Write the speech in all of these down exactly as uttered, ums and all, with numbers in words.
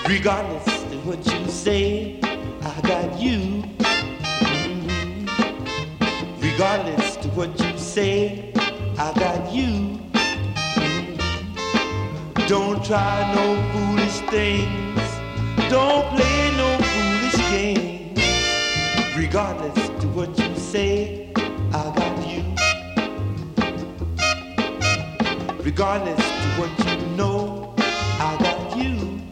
Regardless of what you say, I got you. Mm-hmm. Regardless of what you say, I got you. Mm-hmm. Don't try no foolish things. Don't play no foolish games. Regardless of what you say, I got you. Regardless of what you know, I got you.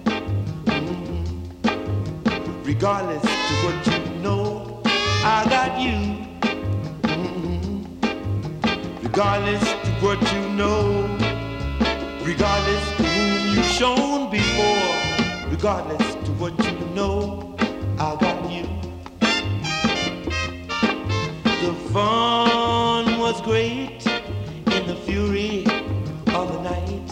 Regardless of what you know, I got you. Mm-hmm. Regardless of what you know, regardless of whom you've shown before, regardless of what you know, I got you. The fun was great in the fury of the night.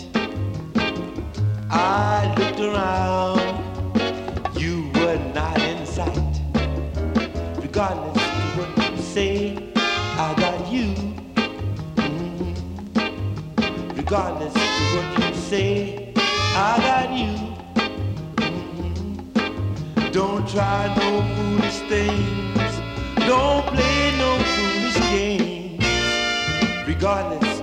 I looked around, you were not in sight. Regardless of what you say, I got you. Mm-hmm. Regardless of what you say, I got you. Mm-hmm. Don't try no foolish things. Don't play no foolish games. Regardless